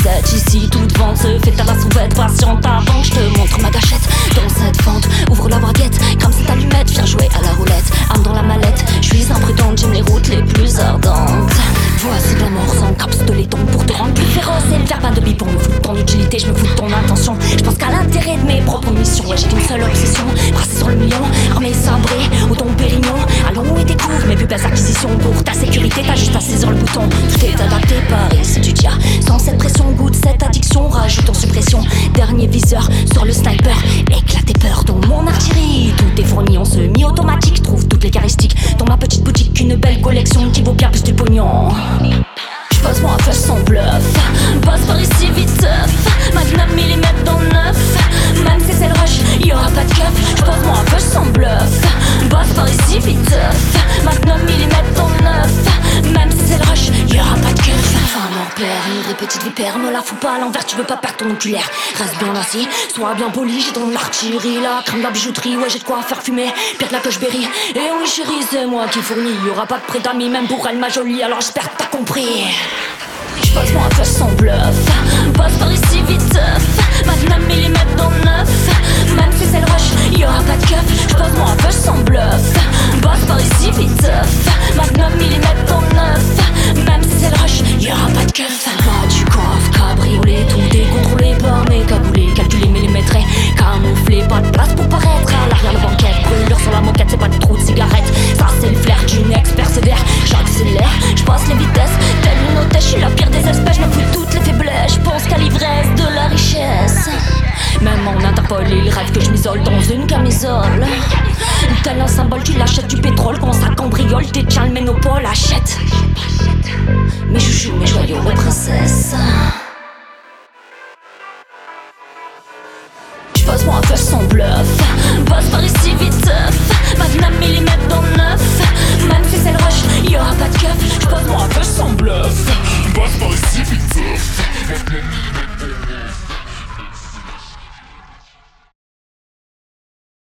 7 ici, toute vente se fait à la sauvette. Patiente avant que je te montre ma gâchette. Dans cette fente, ouvre la braguette, crame cette allumette, viens jouer à la roulette. Arme dans la mallette, je suis imprudente, j'aime les routes les plus ardentes. Voici de l'amour sans caps de laiton pour te rendre plus féroce et ne faire pas de bipon. Me fous de ton utilité, je me fous de ton intention. Je pense qu'à l'intérêt de mes propres missions. Ouais, j'ai qu'une seule obsession, brasser sur le million, armé sabré ou ton pérignon. Allons et découvre mes plus belles acquisitions. Pour ta sécurité, t'as juste à saisir le bouton. Tout est adapté par ici du dia. Sans cette pression, goûte cette addiction. Rajoute en suppression, dernier viseur sur le sniper. Éclate tes peurs dans mon artillerie. Tout est fourni en semi-automatique. Trouve toutes les charistiques dans ma petite boutique. Une belle collection qui vaut bien plus du pognon. J'pose-moi un feu sans bluff. Passe par ici vite teuf. Magnum millimètre dans le neuf. Même si c'est le rush, y'aura pas de keuf. J'pose-moi un feu sans bluff. Passe par ici vite teuf. Magnum millimètre dans le neuf. Même si c'est le rush, y'aura pas de keuf. Femme en père, une vraie petite vipère. Me la fous pas à l'envers, tu veux pas perdre ton oculaire. Reste bien assis, sois bien poli. J'ai ton artillerie, la crème de la bijouterie. Ouais, j'ai de quoi faire fumer, pire que la coche berry. Et oui chérie, c'est moi qui fournis. Y'aura pas de prêt d'amis, même pour elle ma jolie. Alors j'espère que t'as compris. J'pose-moi un feu sans bluff. Passe par ici vite teuf. Magnum millimètre dans le neuf. Même si c'est le rush, y'aura pas de keuf. J'pose-moi un feu sans bluff. Passe par ici vite teuf. Magnum millimètre dans le neuf. Même si c'est le rush, y'aura pas de keuf. Pas du coffre, cabriolet, tout est contrôlé par mes cagoulés. Calculé, millimétré, camouflé. Pas de place pour paraître à l'arrière le banquette. Brûlure sur la moquette, c'est pas de trou de cigarette. Ça c'est le flair d'une ex-persévère. J'accélère, j'passe les vitesses. Telle une hôtesse, j'suis la pire des espèces. J'me fous de toutes les faiblesses. J'pense qu'à l'ivresse de la richesse. Même en Interpol, il rêve que je m'isole dans une camisole. Tel un symbole, tu l'achètes du pétrole. Quand ça cambriole, détient le ménopole. Achète mes joujoux, mes joyaux, mes princesses. J'pose-moi un feu sans bluff. Passe par ici vite teuf. Magnum millimètre dans le neuf. Même si c'est le rush, y'aura